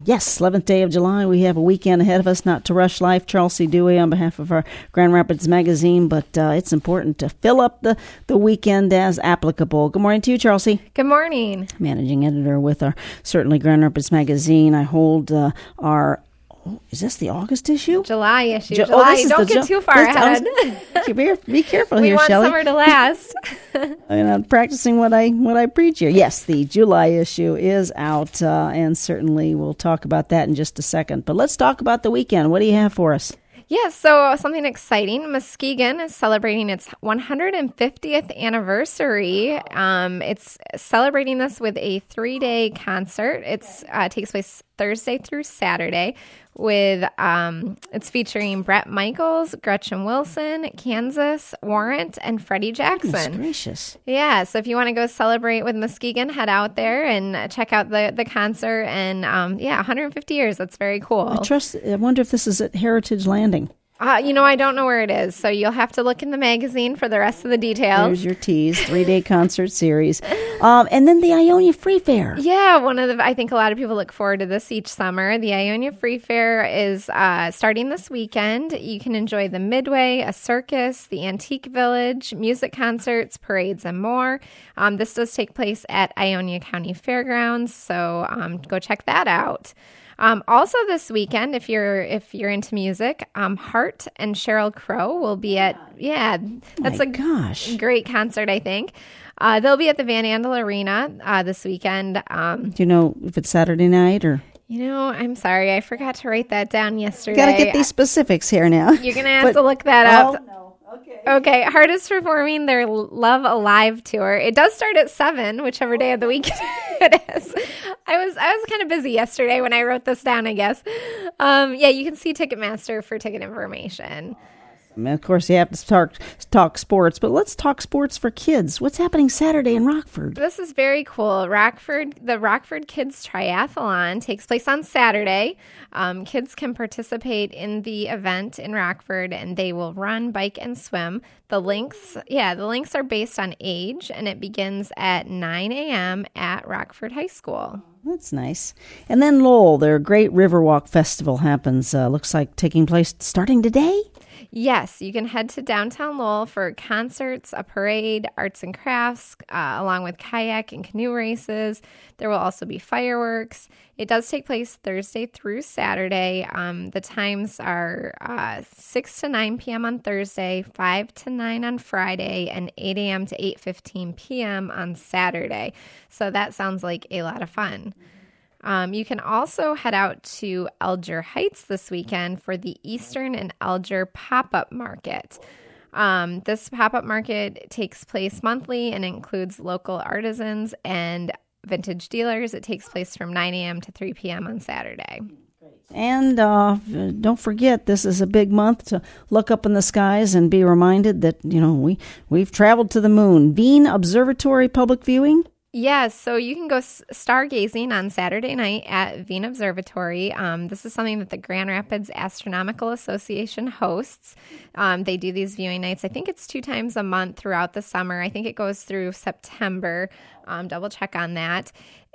Yes, 11th day of July. We have a weekend ahead of us. Not to rush life. Charles C. Dewey on behalf of our Grand Rapids Magazine, but it's important to fill up the weekend as applicable. Good morning to you, Charles C. Good morning. Managing editor with our certainly Grand Rapids Magazine. I hold our... Is this the August issue? July issue. July. Don't get too far ahead. Be careful we here, want Shelley. Summer to last. I'm practicing what I preach here. Yes, the July issue is out, and certainly we'll talk about that in just a second. But let's talk about the weekend. What do you have for us? Yes, so something exciting. Muskegon is celebrating its 150th anniversary. It's celebrating this with a 3-day concert. It takes place Thursday through Saturday. It's featuring Bret Michaels, Gretchen Wilson, Kansas, Warrant, and Freddie Jackson. Goodness gracious. Yeah, so if you want to go celebrate with Muskegon, head out there and check out the concert. And 150 years. That's very cool. I wonder if this is at Heritage Landing. I don't know where it is, so you'll have to look in the magazine for the rest of the details. There's your tease, 3-day concert series. And then the Ionia Free Fair. Yeah, I think a lot of people look forward to this each summer. The Ionia Free Fair is starting this weekend. You can enjoy the Midway, a circus, the Antique Village, music concerts, parades, and more. This does take place at Ionia County Fairgrounds, so go check that out. Also this weekend, if you're into music, Hart and Sheryl Crow will be at, great concert, I think. They'll be at the Van Andel Arena this weekend. Do you know if it's Saturday night or? I'm sorry. I forgot to write that down yesterday. Got to get these specifics here now. You're going to have to look that up. No. Okay, Hart is performing their Love Alive tour. It does start at 7, whichever day of the week it is. I was kind of busy yesterday when I wrote this down, I guess. You can see Ticketmaster for ticket information. And of course, you have to talk sports, but let's talk sports for kids. What's happening Saturday in Rockford? This is very cool. The Rockford Kids Triathlon takes place on Saturday. Kids can participate in the event in Rockford, and they will run, bike, and swim. The links are based on age, and it begins at 9 a.m. at Rockford High School. That's nice. And then Lowell, their great Riverwalk Festival happens. Looks like taking place starting today? Yes, you can head to downtown Lowell for concerts, a parade, arts and crafts, along with kayak and canoe races. There will also be fireworks. It does take place Thursday through Saturday. The times are 6 to 9 p.m. on Thursday, 5 to 9 on Friday, and 8 a.m. to 8:15 p.m. on Saturday. So that sounds like a lot of fun. You can also head out to Alger Heights this weekend for the Eastern and Alger Pop-Up Market. This pop-up market takes place monthly and includes local artisans and vintage dealers. It takes place from 9 a.m. to 3 p.m. on Saturday. And don't forget, this is a big month to look up in the skies and be reminded that, we've traveled to the moon. Veen Observatory public viewing? Yes, so you can go stargazing on Saturday night at Veen Observatory. This is something that the Grand Rapids Astronomical Association hosts. They do these viewing nights. I think it's 2 times a month throughout the summer. I think it goes through September. Double check on that.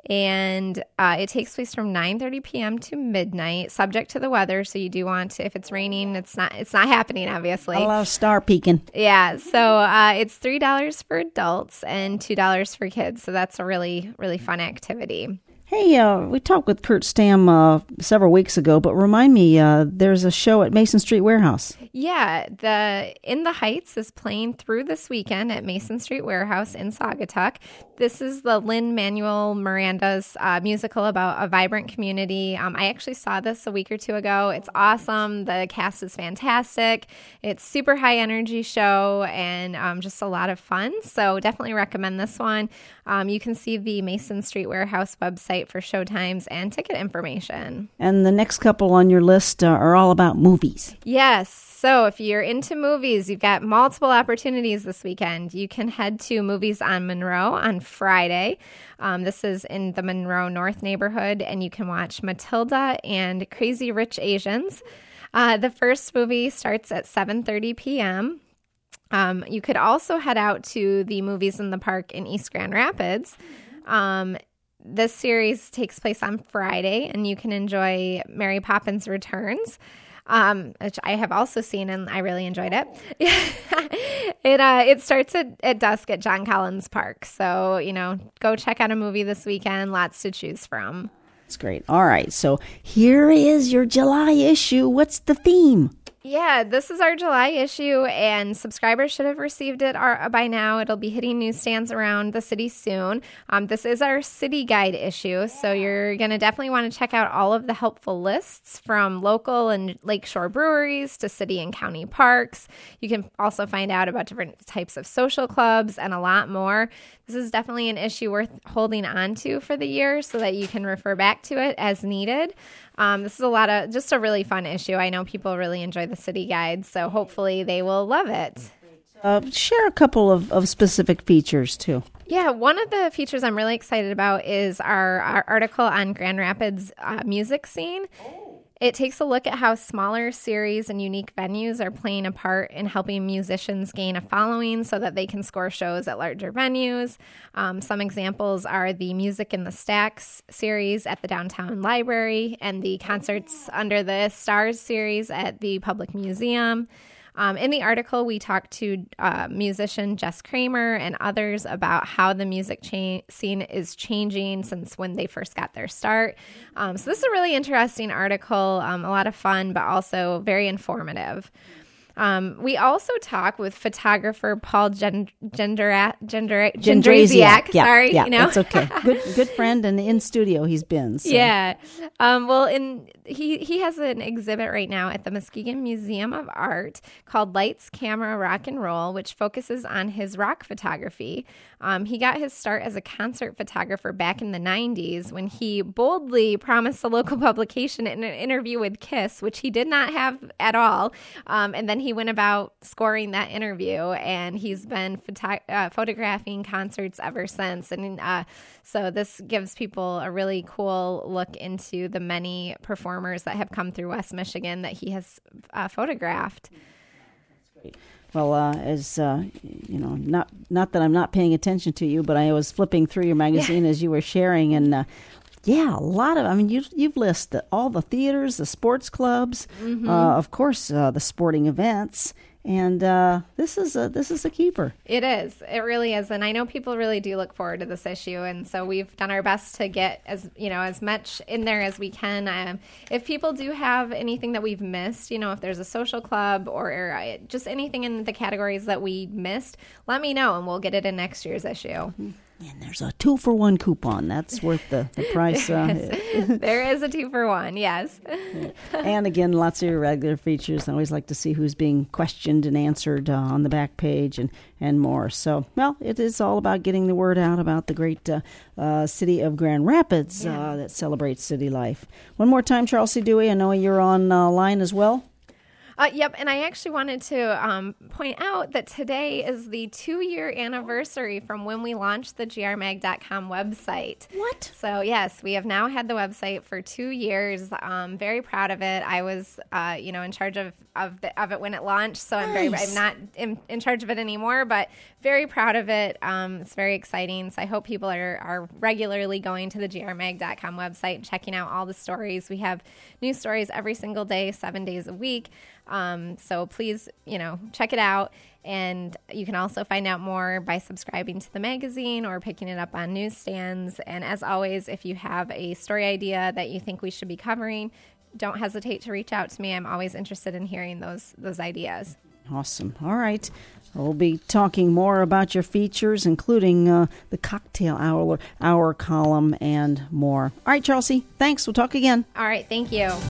And it takes place from 9:30 p.m. to midnight, subject to the weather. So you do want to, if it's raining, it's not happening, obviously. A lot of star peeking. Yeah. So it's $3 for adults and $2 for kids. So that's a really, really fun activity. Hey, we talked with Kurt Stam several weeks ago, but remind me, there's a show at Mason Street Warehouse. Yeah, In the Heights is playing through this weekend at Mason Street Warehouse in Saugatuck. This is the Lin-Manuel Miranda's musical about a vibrant community. I actually saw this a week or two ago. It's awesome. The cast is fantastic. It's super high energy show and just a lot of fun. So definitely recommend this one. You can see the Mason Street Warehouse website for showtimes and ticket information. And the next couple on your list are all about movies. Yes. So if you're into movies, you've got multiple opportunities this weekend. You can head to Movies on Monroe on Friday. This is in the Monroe North neighborhood, and you can watch Matilda and Crazy Rich Asians. The first movie starts at 7:30 p.m. You could also head out to the Movies in the Park in East Grand Rapids. This series takes place on Friday, and you can enjoy Mary Poppins Returns, which I have also seen, and I really enjoyed it. It starts at dusk at John Collins Park. So, go check out a movie this weekend. Lots to choose from. That's great. All right. So here is your July issue. What's the theme? Yeah, this is our July issue, and subscribers should have received it by now. It'll be hitting newsstands around the city soon. This is our city guide issue, so you're going to definitely want to check out all of the helpful lists from local and lakeshore breweries to city and county parks. You can also find out about different types of social clubs and a lot more. This is definitely an issue worth holding on to for the year so that you can refer back to it as needed. This is just a really fun issue. I know people really enjoy the city guide, so hopefully they will love it. Share a couple of specific features, too. Yeah, one of the features I'm really excited about is our article on Grand Rapids music scene. It takes a look at how smaller series and unique venues are playing a part in helping musicians gain a following so that they can score shows at larger venues. Some examples are the Music in the Stacks series at the Downtown Library and the Concerts Under the Stars series at the Public Museum. In the article, we talked to musician Jess Kramer and others about how the music scene is changing since when they first got their start. So this is a really interesting article, a lot of fun, but also very informative. We also talk with photographer Paul Gendraziak. Sorry, yeah, that's okay. Good friend, and in studio he's been. So. Yeah. He has an exhibit right now at the Muskegon Museum of Art called Lights, Camera, Rock and Roll, which focuses on his rock photography. He got his start as a concert photographer back in the 90s when he boldly promised a local publication in an interview with Kiss, which he did not have at all. And then he went about scoring that interview, and he's been photographing concerts ever since. And so this gives people a really cool look into the many performers that have come through West Michigan that he has photographed. That's great. Well, as not that I'm not paying attention to you, but I was flipping through your magazine as you were sharing, and a lot of. I mean, you've listed all the theaters, the sports clubs, of course, the sporting events. And this is a keeper. It is. It really is. And I know people really do look forward to this issue. And so we've done our best to get as much in there as we can. If people do have anything that we've missed, if there's a social club or just anything in the categories that we missed, let me know and we'll get it in next year's issue. And there's a 2-for-1 coupon. That's worth the price. There is a 2-for-1, yes. And again, lots of your regular features. I always like to see who's being questioned and answered on the back page and more. So, it is all about getting the word out about the great city of Grand Rapids that celebrates city life. One more time, Charles C. Dewey, I know you're on line as well. Yep, and I actually wanted to point out that today is the 2-year anniversary from when we launched the grmag.com website. What? So, yes, we have now had the website for 2 years. Very proud of it. I was, in charge of it when it launched, so nice. I'm not in charge of it anymore, but very proud of it. It's very exciting. So I hope people are regularly going to the grmag.com website and checking out all the stories. We have new stories every single day, 7 days a week. So please, check it out. And you can also find out more by subscribing to the magazine or picking it up on newsstands. And as always, if you have a story idea that you think we should be covering, don't hesitate to reach out to me. I'm always interested in hearing those ideas. Awesome. All right. We'll be talking more about your features, including the cocktail hour column and more. All right, Chelsea, thanks. We'll talk again. All right. Thank you.